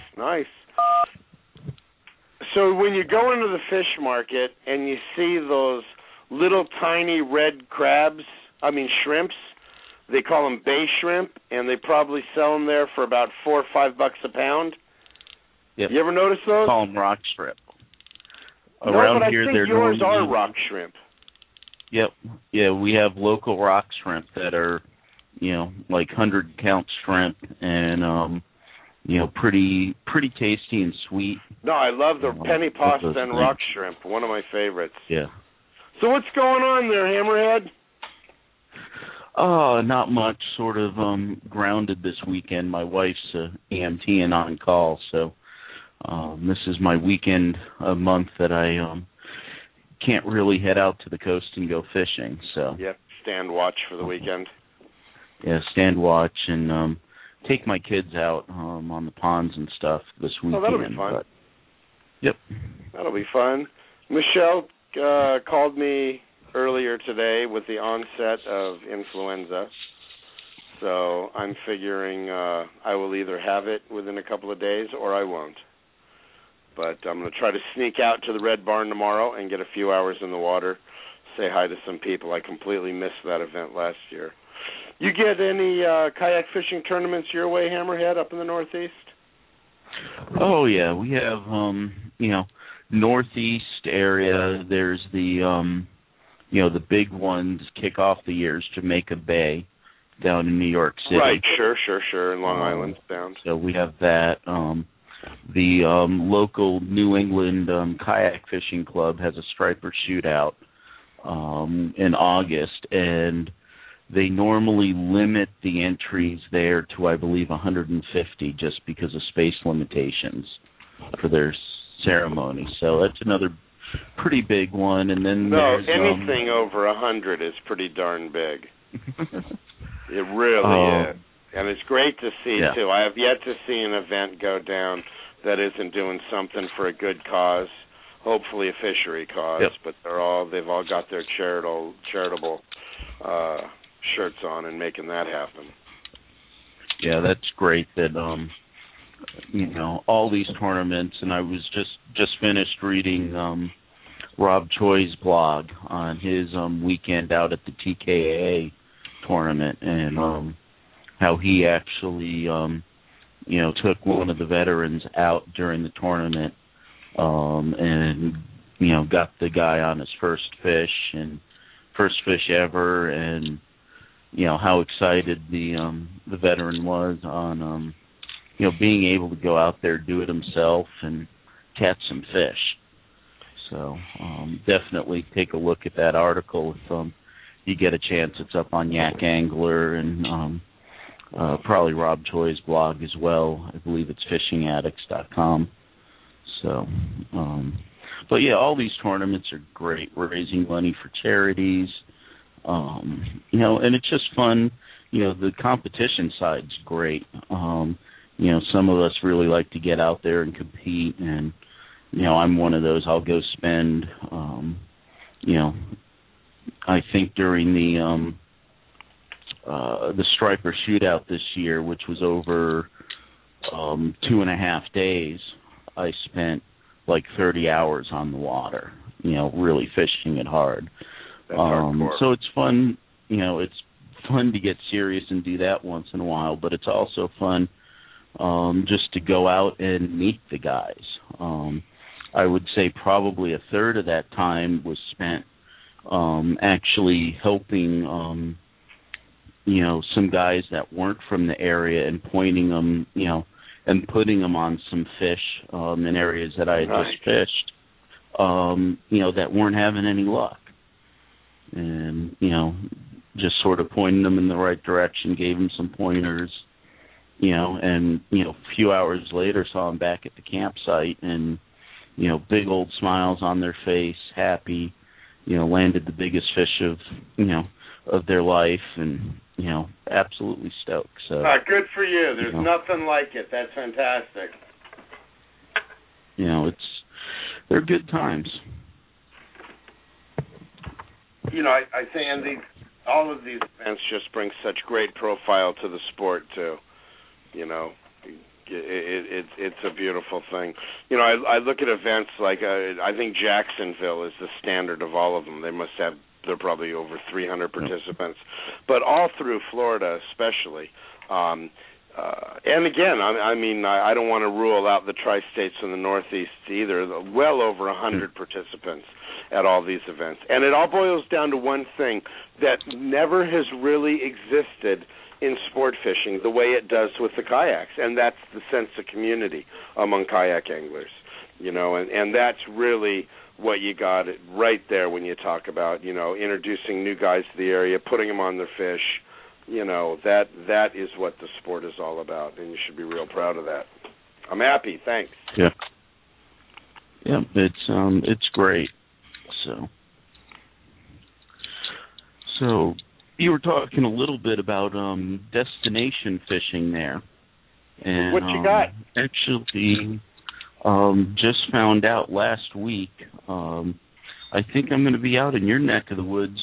So when you go into the fish market and you see those little tiny red shrimps, they call them bay shrimp, and they probably sell them there for about $4 or $5 a pound. Yep. You ever notice those? Call them rock shrimp. Around but here, I think yours are rock shrimp. Yep. Yeah, we have local rock shrimp that are, like 100-count shrimp, and pretty tasty and sweet. No, I love the penny pasta and rock shrimp. One of my favorites. Yeah. So what's going on there, Hammerhead? Not much. Sort of grounded this weekend. My wife's EMT and on call, so this is my weekend a month that I can't really head out to the coast and go fishing. So yep, stand watch for the weekend. Yeah, stand watch and take my kids out on the ponds and stuff this weekend. Oh, that'll be fun. Yep. That'll be fun. Michelle called me earlier today with the onset of influenza, so I'm figuring I will either have it within a couple of days or I won't. But I'm going to try to sneak out to the Red Barn tomorrow and get a few hours in the water, say hi to some people. I completely missed that event last year. You get any kayak fishing tournaments your way, Hammerhead, up in the Northeast? Oh, yeah. We have, Northeast area. There's the, the big ones kick off the years, Jamaica Bay down in New York City. Right, sure, in Long Island bound. So we have that. The local New England Kayak Fishing Club has a striper shootout in August, and they normally limit the entries there to, I believe, 150 just because of space limitations for their ceremony. So that's another pretty big one, and then anything over 100 is pretty darn big. It really is, and it's great to see too. I have yet to see an event go down that isn't doing something for a good cause. Hopefully, a fishery cause, but they've all got their charitable shirts on and making that happen. Yeah, that's great that all these tournaments, and I was just finished reading Rob Choi's blog on his weekend out at the TKAA tournament, and how he actually took one of the veterans out during the tournament, and got the guy on his first fish ever, and how excited the veteran was on being able to go out there, do it himself, and catch some fish. So definitely take a look at that article if you get a chance. It's up on Yak Angler and probably Rob Choi's blog as well. I believe it's fishingaddicts.com. So, but yeah, all these tournaments are great. We're raising money for charities, and it's just fun. The competition side's great. Some of us really like to get out there and compete, and I'm one of those. I'll go spend, I think during the striper shootout this year, which was over 2.5 days, I spent like 30 hours on the water, really fishing it hard. So it's fun, it's fun to get serious and do that once in a while, but it's also fun just to go out and meet the guys. I would say probably a third of that time was spent actually helping, some guys that weren't from the area and pointing them, and putting them on some fish in areas that I had just fished, that weren't having any luck. And, just sort of pointing them in the right direction, gave them some pointers, and, a few hours later saw them back at the campsite and, big old smiles on their face, happy, landed the biggest fish of their life, and, absolutely stoked. So good for you. There's nothing like it. That's fantastic. They're good times. I think, and all of these events just bring such great profile to the sport too. It's a beautiful thing. I look at events like I think Jacksonville is the standard of all of them. They're probably over 300 participants, but all through Florida especially. And again, I don't want to rule out the tri-states and the Northeast either. Well over 100 participants at all these events. And it all boils down to one thing that never has really existed in sport fishing the way it does with the kayaks, and that's the sense of community among kayak anglers. And that's really what you got right there when you talk about, introducing new guys to the area, putting them on their fish. That is what the sport is all about, and you should be real proud of that. I'm happy. Thanks. Yeah. Yeah, it's great. So you were talking a little bit about destination fishing there. And what you got? Actually, just found out last week. I think I'm going to be out in your neck of the woods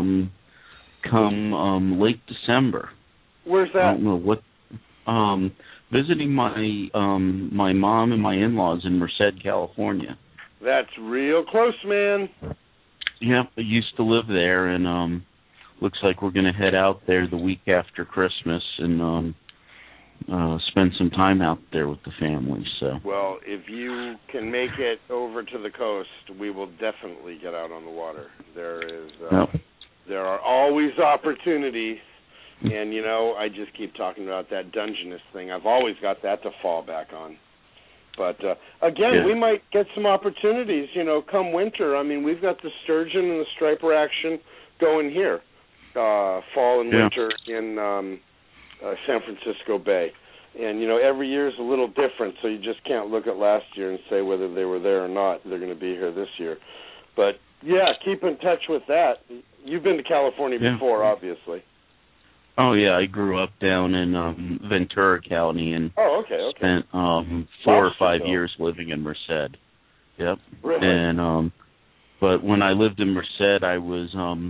come late December. Where's that? I don't know what. Visiting my mom and my in-laws in Merced, California. That's real close, man. Yeah, I used to live there, and looks like we're going to head out there the week after Christmas and spend some time out there with the family. So. Well, if you can make it over to the coast, we will definitely get out on the water. There are always opportunities, and I just keep talking about that Dungeness thing. I've always got that to fall back on. But again, we might get some opportunities, come winter. We've got the sturgeon and the striper action going here, fall and winter in San Francisco Bay. And, every year is a little different, so you just can't look at last year and say whether they were there or not. They're going to be here this year. But yeah, keep in touch with that. You've been to California before, obviously. Oh yeah, I grew up down in Ventura County and spent 4 or 5 years living in Merced. Yep. Really? And but when I lived in Merced, I was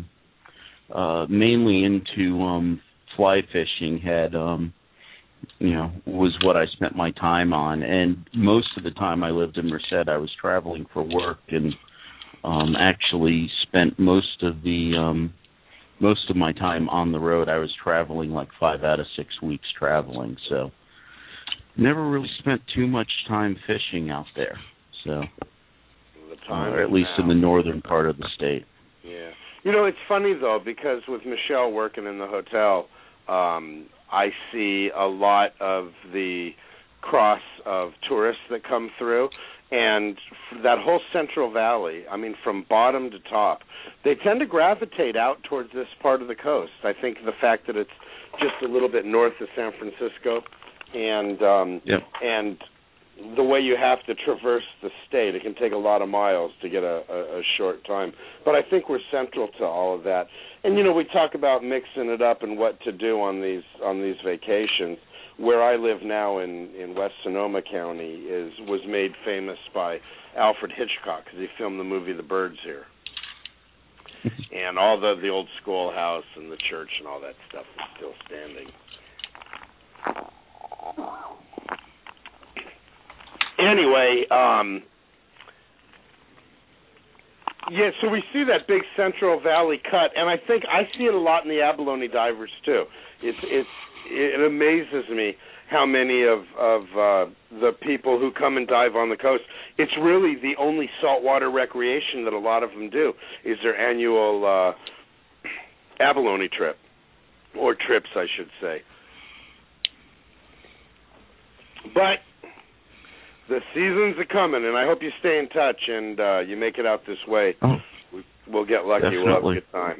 mainly into fly fishing. Was what I spent my time on, and most of the time I lived in Merced, I was traveling for work, and actually spent most of my time on the road. I was traveling like 5 out of 6 weeks traveling, so never really spent too much time fishing out there. So, or at least in the northern part of the state. Yeah. It's funny though, because with Michelle working in the hotel, I see a lot of the cross of tourists that come through, and that whole Central Valley, I mean, from bottom to top, they tend to gravitate out towards this part of the coast. I think the fact that it's just a little bit north of San Francisco, and the way you have to traverse the state, it can take a lot of miles to get a short time. But I think we're central to all of that. And we talk about mixing it up and what to do on these vacations. Where I live now in West Sonoma County was made famous by Alfred Hitchcock because he filmed the movie The Birds here. And all the old schoolhouse and the church and all that stuff is still standing. Anyway, so we see that big Central Valley cut, and I think I see it a lot in the abalone divers too. It amazes me how many of the people who come and dive on the coast, it's really the only saltwater recreation that a lot of them do is their annual abalone trip, or trips, I should say. But the seasons are coming, and I hope you stay in touch and you make it out this way. Oh, we'll get lucky. Definitely. We'll have a good time.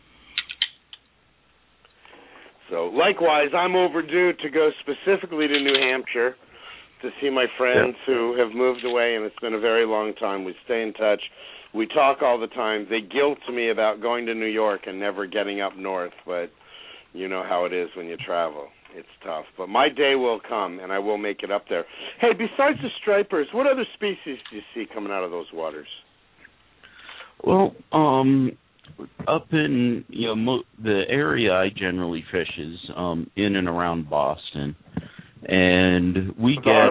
So, likewise, I'm overdue to go specifically to New Hampshire to see my friends who have moved away, and it's been a very long time. We stay in touch. We talk all the time. They guilt me about going to New York and never getting up north, but you know how it is when you travel. It's tough. But my day will come, and I will make it up there. Hey, besides the stripers, what other species do you see coming out of those waters? Well, up in the area I generally fish is in and around Boston, and we get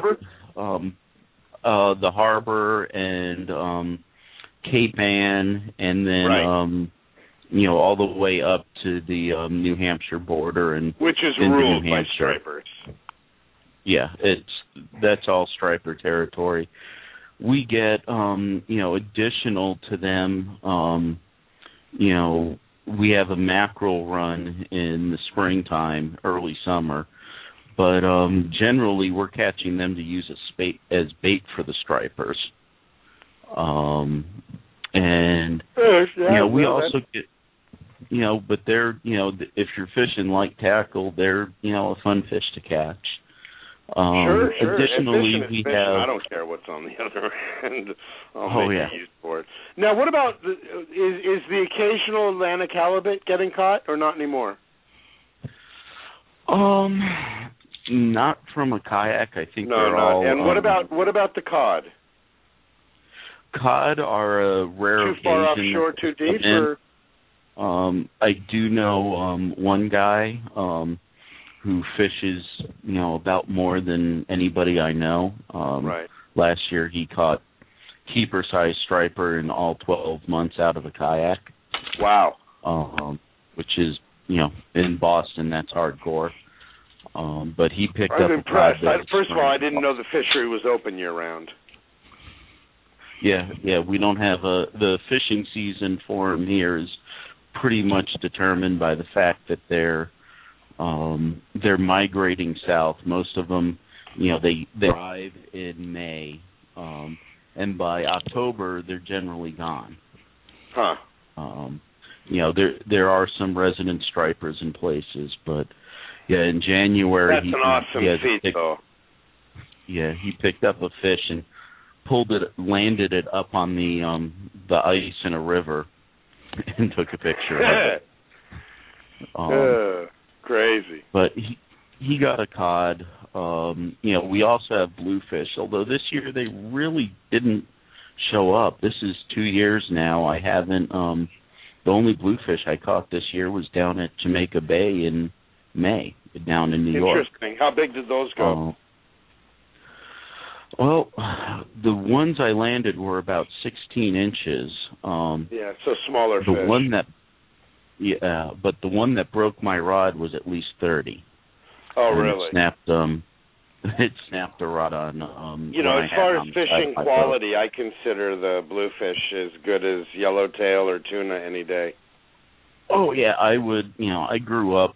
the harbor and Cape Ann, and then all the way up to the New Hampshire border, and which is ruled by stripers. Yeah, that's all striper territory. We get additional to them. We have a mackerel run in the springtime, early summer, but generally we're catching them to use as bait for the stripers. And we also get, but they're, if you're fishing light tackle, they're, a fun fish to catch. Sure. Additionally, we have. I don't care what's on the other end. I'll make use for it. Now, what about is the occasional Atlantic halibut getting caught, or not anymore? Not from a kayak. I think no, they're not. all. And what about the cod? Cod are a rare occasion. Too far offshore, too deep, or? I do know one guy who fishes, about more than anybody I know. Last year he caught keeper-sized striper in all 12 months out of a kayak. Wow. Which is, in Boston, that's hardcore. But he picked up. I'm impressed. First of all, I didn't know the fishery was open year-round. Yeah, we don't have the fishing season for them here is pretty much determined by the fact that they're migrating south. Most of them, they arrive in May, and by October they're generally gone. There are some resident stripers in places, but in January that's an awesome feat, though. Yeah, he picked up a fish and landed it up on the the ice in a river and took a picture of it. Crazy. But he got a cod. We also have bluefish, although this year they really didn't show up. This is 2 years now. I haven't. The only bluefish I caught this year was down at Jamaica Bay in May, down in New York. Interesting. How big did those go? Well, the ones I landed were about 16 inches. So smaller fish. But the one that broke my rod was at least 30. Oh, really? It snapped the rod on. As far as fishing quality, I consider the bluefish as good as yellowtail or tuna any day. Oh yeah, I would. I grew up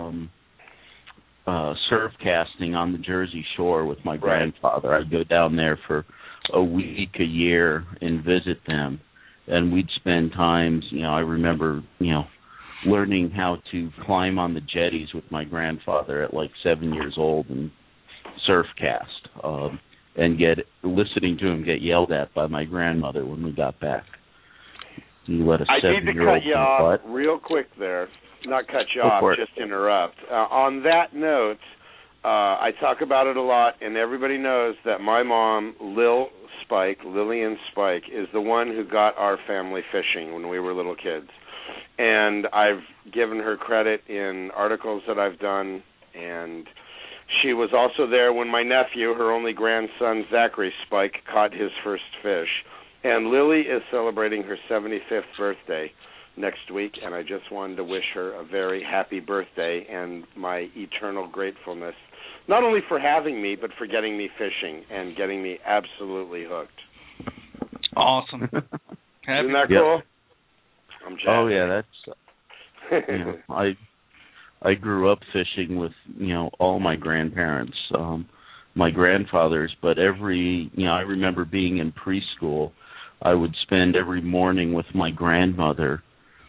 surf casting on the Jersey Shore with my grandfather. I'd go down there for a week, a year, and visit them, and we'd spend times. I remember, learning how to climb on the jetties with my grandfather at like 7 years old and surf cast, and listening to him get yelled at by my grandmother when we got back. He let a 7-year-old I need to cut you off real quick there. Not cut you off, just interrupt. On that note, I talk about it a lot, and everybody knows that my mom, Lillian Spike, is the one who got our family fishing when we were little kids. And I've given her credit in articles that I've done, and she was also there when my nephew, her only grandson, Zachary Spike, caught his first fish. And Lily is celebrating her 75th birthday next week, and I just wanted to wish her a very happy birthday and my eternal gratefulness, not only for having me, but for getting me fishing and getting me absolutely hooked. Awesome. Isn't that cool? I'm jazzed. Oh, yeah, that's... I grew up fishing with, all my grandparents, my grandfathers, but I remember being in preschool, I would spend every morning with my grandmother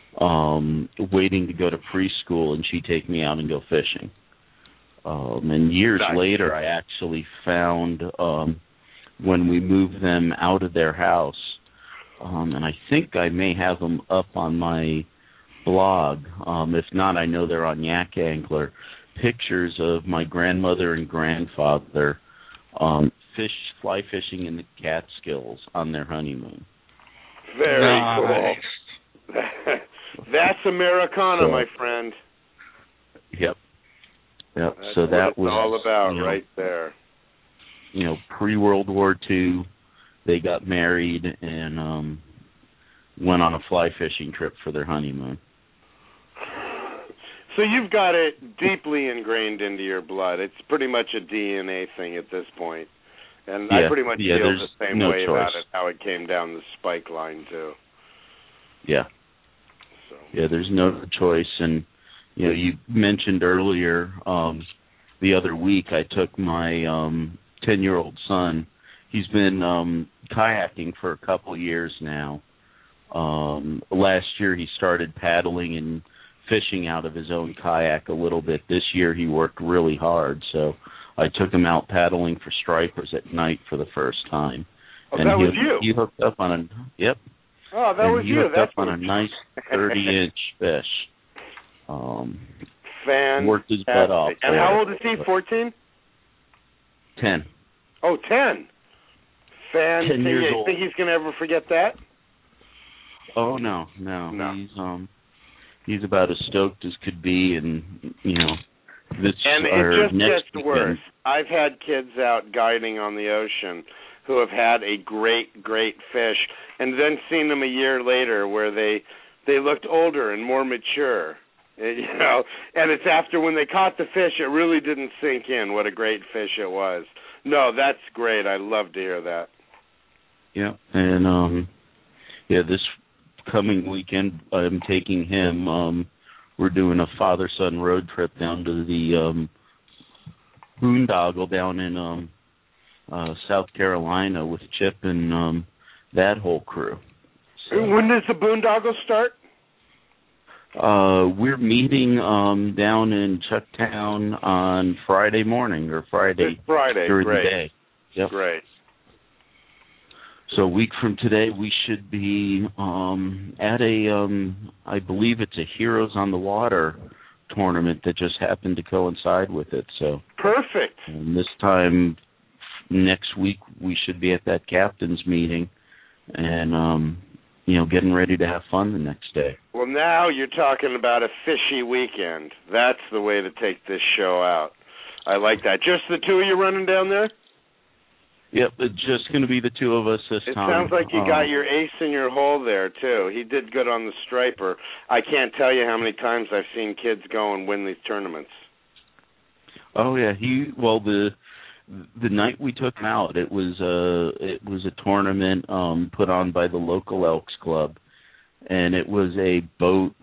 waiting to go to preschool, and she'd take me out and go fishing. And years later, I actually found, when we moved them out of their house, and I think I may have them up on my blog. If not, I know they're on Yak Angler. Pictures of my grandmother and grandfather fly fishing in the Catskills on their honeymoon. Very cool. That's Americana, my friend. Yep. That's so that what was all about right there. Pre-World War II, they got married and went on a fly fishing trip for their honeymoon. So you've got it deeply ingrained into your blood. It's pretty much a DNA thing at this point. And I pretty much feel the same way about it, how it came down the Spike line, too. Yeah. So. Yeah, there's no choice. And, you mentioned earlier, the other week, I took my 10-year-old son. He's been kayaking for a couple years now. Last year, he started paddling and fishing out of his own kayak a little bit. This year, he worked really hard, so I took him out paddling for stripers at night for the first time. Oh, and that was you? He hooked up on a... Yep. Oh, that was you. He hooked up on a nice 30-inch fish. Fantastic. Worked his butt off. And how old is he, 14? 10. Oh, 10. 10 years old. Think he's going to ever forget that? Oh, no. He's about as stoked as could be, and, this and it just gets worse. I've had kids out guiding on the ocean who have had a great, great fish, and then seen them a year later where they looked older and more mature, and it's after when they caught the fish, it really didn't sink in what a great fish it was. No, that's great. I love to hear that. Yeah, and, this coming weekend, I'm taking him, we're doing a father-son road trip down to the boondoggle down in South Carolina with Chip and that whole crew. So, when does the boondoggle start? We're meeting down in Chucktown on Friday morning or Friday. This Friday, during great. the day. Yep. Great. So a week from today, we should be at I believe it's a Heroes on the Water tournament that just happened to coincide with it. So perfect. And this time next week, we should be at that captain's meeting and, getting ready to have fun the next day. Well, now you're talking about a fishy weekend. That's the way to take this show out. I like that. Just the two of you running down there? Yep, it's just going to be the two of us this time. It sounds like you got your ace in your hole there, too. He did good on the striper. I can't tell you how many times I've seen kids go and win these tournaments. Oh, yeah. The night we took him out, it was a tournament put on by the local Elks Club, and it was a boat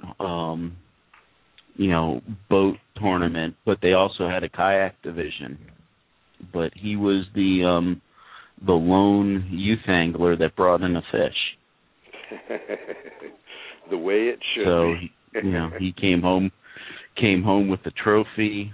tournament, but they also had a kayak division. But he was the lone youth angler that brought in a fish. The way it should be. So he came home with the trophy,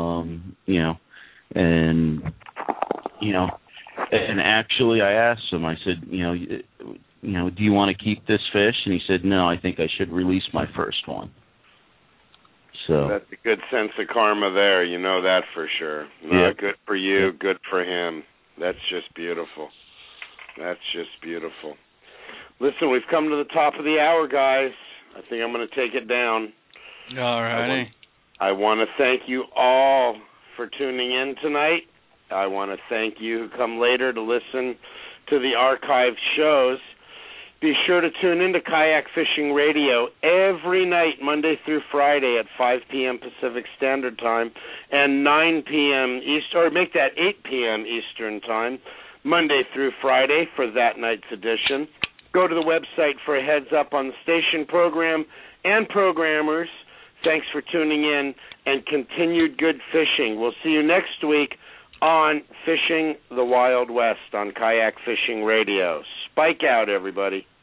and actually I asked him, I said, do you want to keep this fish? And he said, no, I think I should release my first one. So that's a good sense of karma there, you know that for sure. No, good for you, good for him. That's just beautiful. That's just beautiful. Listen, we've come to the top of the hour, guys. I think I'm going to take it down. All righty. I want to thank you all for tuning in tonight. I want to thank you who come later to listen to the archived shows. Be sure to tune into Kayak Fishing Radio every night, Monday through Friday at 5 p.m. Pacific Standard Time and 9 p.m. Eastern, or make that 8 p.m. Eastern Time, Monday through Friday for that night's edition. Go to the website for a heads up on the station program and programmers. Thanks for tuning in and continued good fishing. We'll see you next week on Fishing the Wild West on Kayak Fishing Radio. Spike out, everybody.